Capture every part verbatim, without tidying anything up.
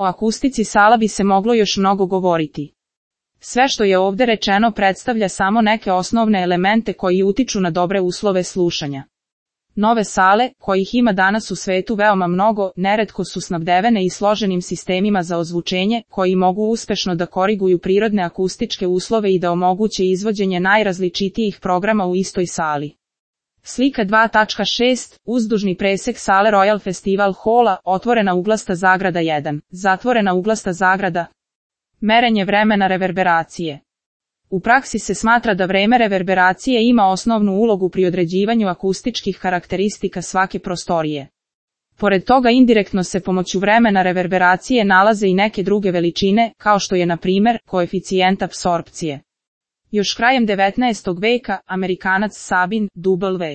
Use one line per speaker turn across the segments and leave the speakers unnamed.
O akustici sala bi se moglo još mnogo govoriti. Sve što je ovdje rečeno predstavlja samo neke osnovne elemente koji utiču na dobre uslove slušanja. Nove sale, kojih ima danas u svetu veoma mnogo, neretko su snabdevene i složenim sistemima za ozvučenje, koji mogu uspešno da koriguju prirodne akustičke uslove i da omoguće izvođenje najrazličitijih programa u istoj sali. Slika dva tačka šest. Uzdužni presek sale Royal Festival Hala, otvorena uglasta zagrada jedan, zatvorena uglasta zagrada. Merenje vremena reverberacije. U praksi se smatra da vreme reverberacije ima osnovnu ulogu pri određivanju akustičkih karakteristika svake prostorije. Pored toga indirektno se pomoću vremena reverberacije nalaze i neke druge veličine, kao što je na primjer koeficijent apsorpcije. Još krajem devetnaestog veka, Amerikanac Sabin W.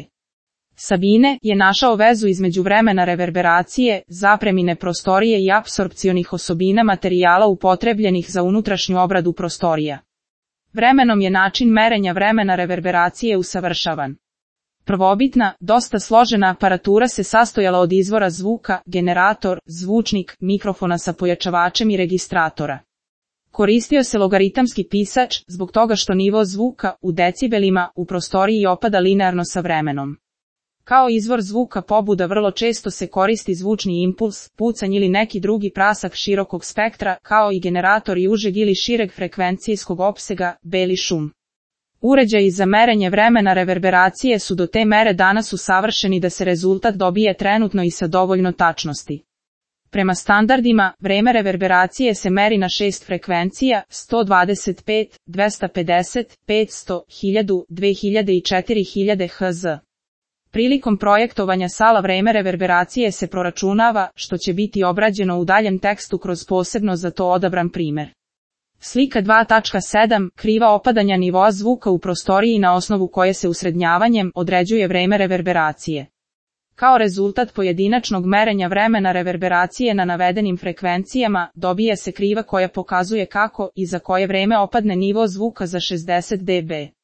Sabine je našao vezu između vremena reverberacije, zapremine prostorije i apsorpcionih osobina materijala upotrebljenih za unutrašnju obradu prostorija. Vremenom je način merenja vremena reverberacije usavršavan. Prvobitna, dosta složena aparatura se sastojala od izvora zvuka, generator, zvučnik, mikrofona sa pojačavačem i registratora. Koristio se logaritamski pisač, zbog toga što nivo zvuka, u decibelima, u prostoriji opada linearno sa vremenom. Kao izvor zvuka pobuda vrlo često se koristi zvučni impuls, pucanj ili neki drugi prasak širokog spektra, kao i generator i užeg ili šireg frekvencijskog opsega, beli šum. Uređaji za merenje vremena reverberacije su do te mere danas usavršeni da se rezultat dobije trenutno i sa dovoljno tačnosti. Prema standardima, vreme reverberacije se meri na šest frekvencija, sto dvadeset pet, dvesta pedeset, petsto, hiljadu, dve hiljade i četiri hiljade hertza. Prilikom projektovanja sala vreme reverberacije se proračunava, što će biti obrađeno u daljem tekstu kroz posebno za to odabran primjer. Slika dva tačka sedam. Kriva opadanja nivoa zvuka u prostoriji na osnovu koje se usrednjavanjem određuje vreme reverberacije. Kao rezultat pojedinačnog merenja vremena reverberacije na navedenim frekvencijama, dobije se kriva koja pokazuje kako i za koje vreme opadne nivo zvuka za šezdeset decibela.